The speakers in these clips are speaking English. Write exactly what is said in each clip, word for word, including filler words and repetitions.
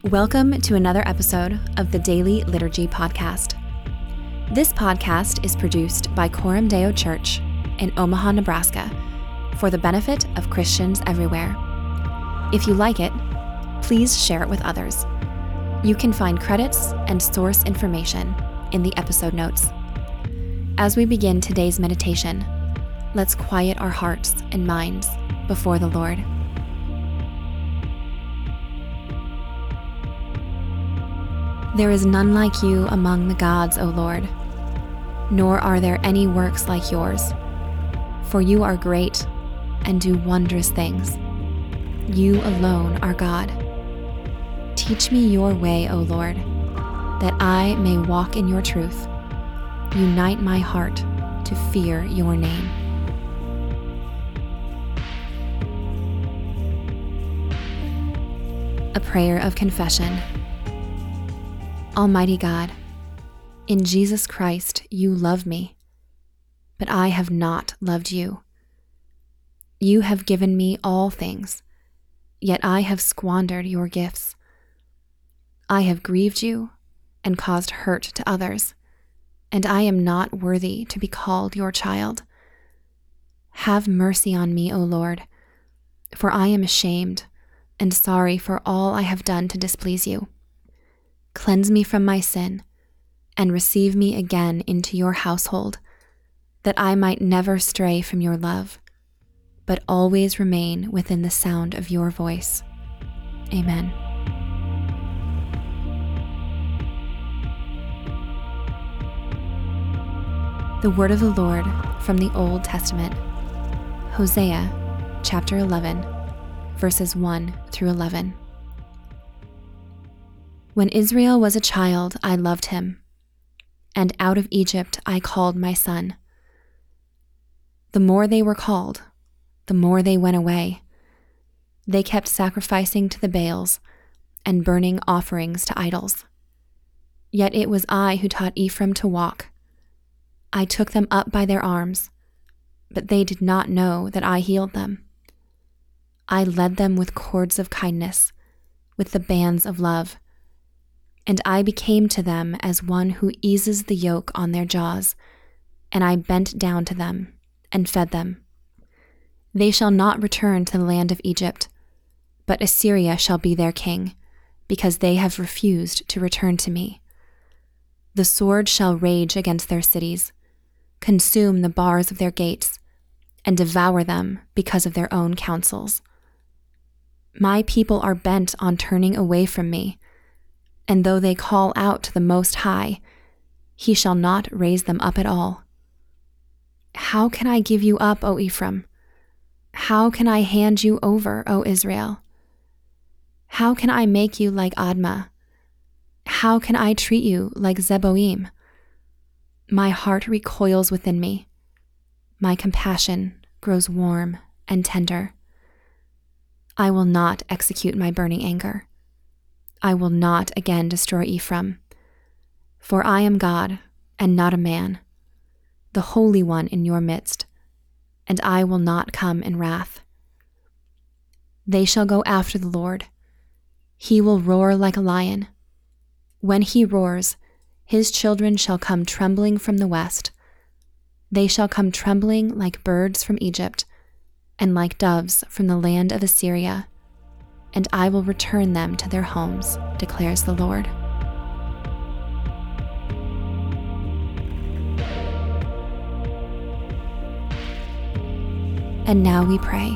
Welcome to another episode of the Daily Liturgy Podcast. This podcast is produced by Coram Deo Church in Omaha, Nebraska, for the benefit of Christians everywhere. If you like it, please share it with others. You can find credits and source information in the episode notes. As we begin today's meditation, let's quiet our hearts and minds before the Lord. There is none like you among the gods, O Lord, nor are there any works like yours. For you are great and do wondrous things. You alone are God. Teach me your way, O Lord, that I may walk in your truth. Unite my heart to fear your name. A prayer of confession. Almighty God, in Jesus Christ you love me, but I have not loved you. You have given me all things, yet I have squandered your gifts. I have grieved you and caused hurt to others, and I am not worthy to be called your child. Have mercy on me, O Lord, for I am ashamed and sorry for all I have done to displease you. Cleanse me from my sin, and receive me again into your household, that I might never stray from your love, but always remain within the sound of your voice. Amen. The word of the Lord from the Old Testament, Hosea chapter eleven, verses one through eleven. When Israel was a child, I loved him, and out of Egypt I called my son. The more they were called, the more they went away. They kept sacrificing to the Baals and burning offerings to idols. Yet it was I who taught Ephraim to walk. I took them up by their arms, but they did not know that I healed them. I led them with cords of kindness, with the bands of love. And I became to them as one who eases the yoke on their jaws, and I bent down to them and fed them. They shall not return to the land of Egypt, but Assyria shall be their king, because they have refused to return to me. The sword shall rage against their cities, consume the bars of their gates, and devour them because of their own counsels. My people are bent on turning away from me, and though they call out to the Most High, he shall not raise them up at all. How can I give you up, O Ephraim? How can I hand you over, O Israel? How can I make you like Admah? How can I treat you like Zeboim? My heart recoils within me. My compassion grows warm and tender. I will not execute my burning anger. I will not again destroy Ephraim, for I am God and not a man, the Holy One in your midst, and I will not come in wrath. They shall go after the Lord. He will roar like a lion. When he roars, his children shall come trembling from the west. They shall come trembling like birds from Egypt, and like doves from the land of Assyria. And I will return them to their homes, declares the Lord. And now we pray.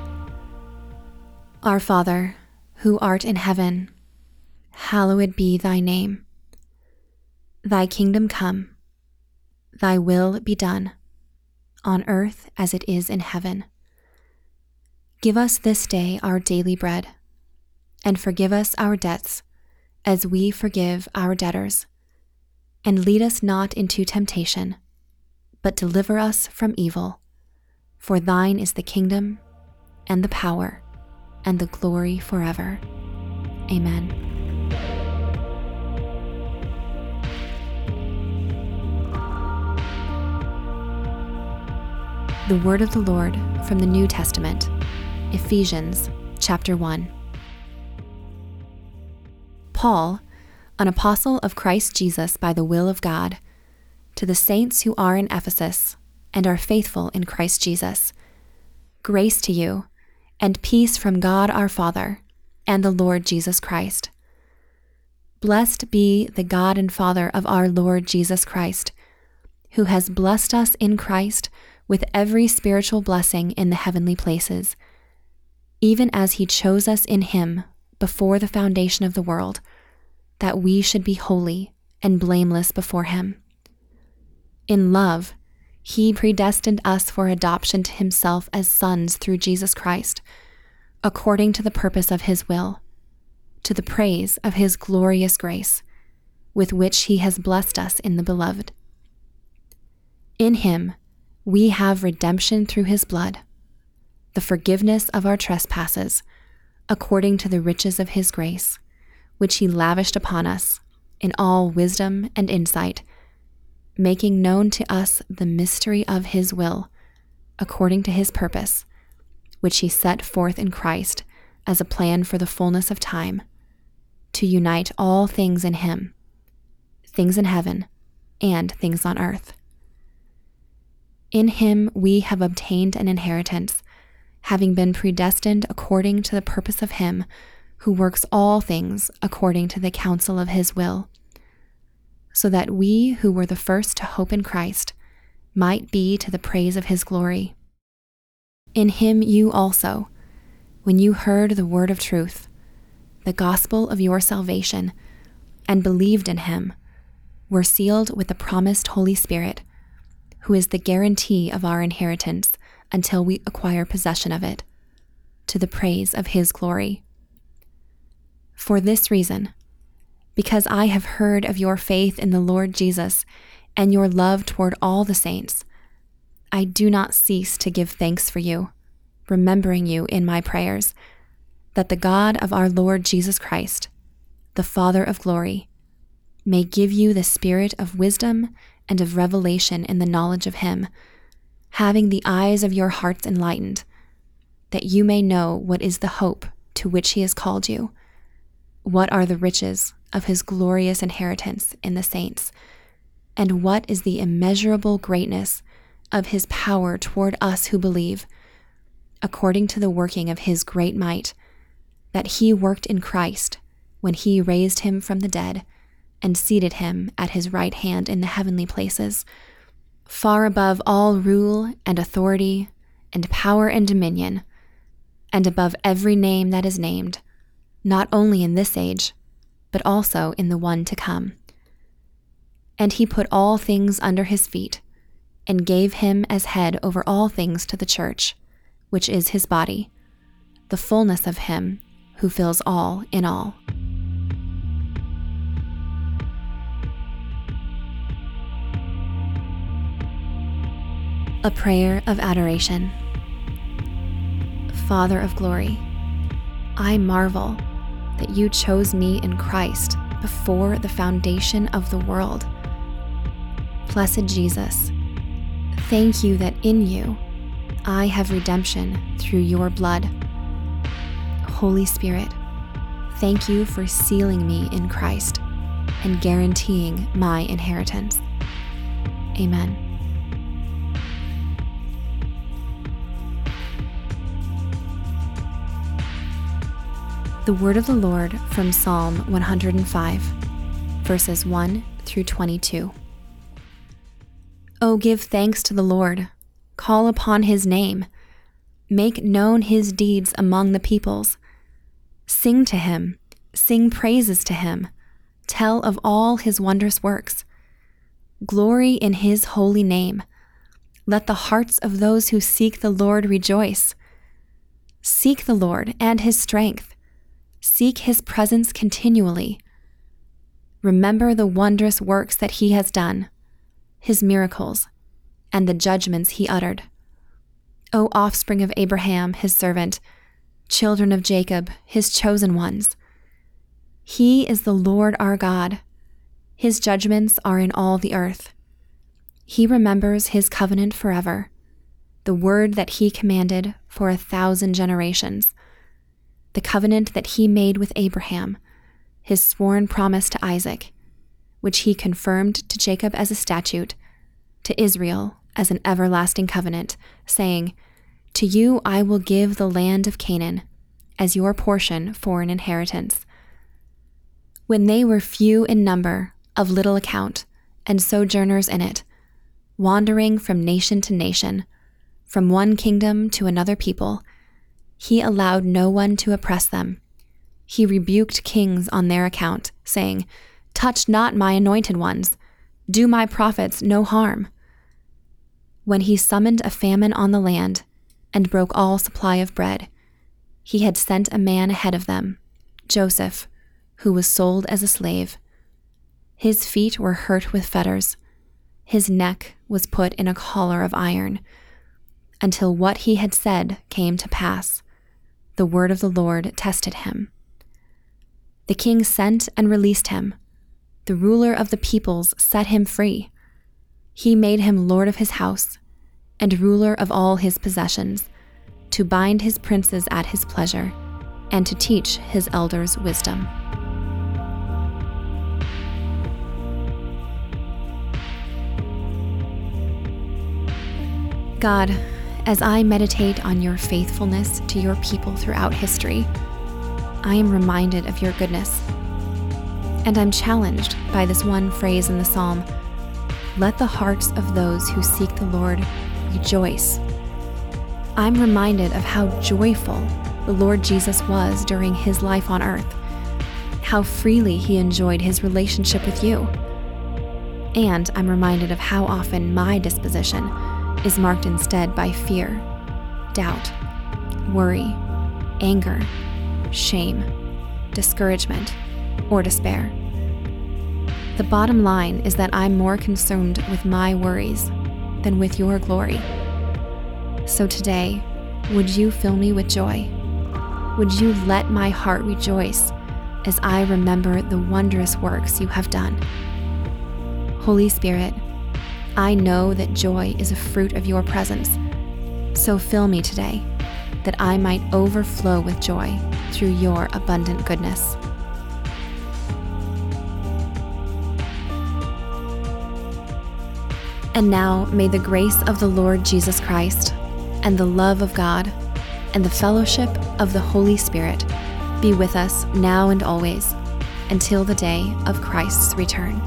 Our Father, who art in heaven, hallowed be thy name. Thy kingdom come, thy will be done, on earth as it is in heaven. Give us this day our daily bread, and forgive us our debts, as we forgive our debtors. And lead us not into temptation, but deliver us from evil. For thine is the kingdom, and the power, and the glory forever. Amen. The word of the Lord from the New Testament, Ephesians chapter one. Paul, an apostle of Christ Jesus by the will of God, to the saints who are in Ephesus and are faithful in Christ Jesus, grace to you, and peace from God our Father and the Lord Jesus Christ. Blessed be the God and Father of our Lord Jesus Christ, who has blessed us in Christ with every spiritual blessing in the heavenly places, even as he chose us in him before the foundation of the world, that we should be holy and blameless before him. In love, he predestined us for adoption to himself as sons through Jesus Christ, according to the purpose of his will, to the praise of his glorious grace, with which he has blessed us in the Beloved. In him, we have redemption through his blood, the forgiveness of our trespasses, according to the riches of his grace, which he lavished upon us in all wisdom and insight, making known to us the mystery of his will, according to his purpose, which he set forth in Christ as a plan for the fullness of time, to unite all things in him, things in heaven and things on earth. In him we have obtained an inheritance, having been predestined according to the purpose of him who works all things according to the counsel of his will, so that we who were the first to hope in Christ might be to the praise of his glory. In him you also, when you heard the word of truth, the gospel of your salvation, and believed in him, were sealed with the promised Holy Spirit, who is the guarantee of our inheritance until we acquire possession of it, to the praise of his glory. For this reason, because I have heard of your faith in the Lord Jesus and your love toward all the saints, I do not cease to give thanks for you, remembering you in my prayers, that the God of our Lord Jesus Christ, the Father of glory, may give you the spirit of wisdom and of revelation in the knowledge of him, having the eyes of your hearts enlightened, that you may know what is the hope to which he has called you, what are the riches of his glorious inheritance in the saints, and what is the immeasurable greatness of his power toward us who believe, according to the working of his great might, that he worked in Christ when he raised him from the dead and seated him at his right hand in the heavenly places, far above all rule and authority and power and dominion, and above every name that is named, not only in this age, but also in the one to come. And he put all things under his feet, and gave him as head over all things to the church, which is his body, the fullness of him who fills all in all. A prayer of adoration. Father of glory, I marvel that you chose me in Christ before the foundation of the world. Blessed Jesus, thank you that in you I have redemption through your blood. Holy Spirit, thank you for sealing me in Christ and guaranteeing my inheritance. Amen. The word of the Lord from Psalm one hundred five, verses one through twenty-two. Oh, give thanks to the Lord, call upon his name, make known his deeds among the peoples. Sing to him, sing praises to him, tell of all his wondrous works. Glory in his holy name. Let the hearts of those who seek the Lord rejoice. Seek the Lord and his strength. Seek his presence continually. Remember the wondrous works that he has done, his miracles, and the judgments he uttered. O offspring of Abraham, his servant, children of Jacob, his chosen ones. He is the Lord our God. His judgments are in all the earth. He remembers his covenant forever, the word that he commanded for a thousand generations, the covenant that he made with Abraham, his sworn promise to Isaac, which he confirmed to Jacob as a statute, to Israel as an everlasting covenant, saying, "To you I will give the land of Canaan as your portion for an inheritance." When they were few in number, of little account, and sojourners in it, wandering from nation to nation, from one kingdom to another people, he allowed no one to oppress them. He rebuked kings on their account, saying, "Touch not my anointed ones. Do my prophets no harm." When he summoned a famine on the land and broke all supply of bread, he had sent a man ahead of them, Joseph, who was sold as a slave. His feet were hurt with fetters. His neck was put in a collar of iron, until what he had said came to pass. The word of the Lord tested him. The king sent and released him. The ruler of the peoples set him free. He made him lord of his house and ruler of all his possessions, to bind his princes at his pleasure and to teach his elders wisdom. God, as I meditate on your faithfulness to your people throughout history, I am reminded of your goodness. And I'm challenged by this one phrase in the psalm, "Let the hearts of those who seek the Lord rejoice." I'm reminded of how joyful the Lord Jesus was during his life on earth, how freely he enjoyed his relationship with you. And I'm reminded of how often my disposition is marked instead by fear, doubt, worry, anger, shame, discouragement, or despair. The bottom line is that I'm more consumed with my worries than with your glory. So today, would you fill me with joy? Would you let my heart rejoice as I remember the wondrous works you have done? Holy Spirit, I know that joy is a fruit of your presence, so fill me today, that I might overflow with joy through your abundant goodness. And now may the grace of the Lord Jesus Christ, and the love of God, and the fellowship of the Holy Spirit be with us now and always, until the day of Christ's return.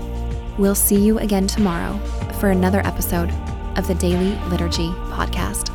We'll see you again tomorrow for another episode of the Daily Liturgy Podcast.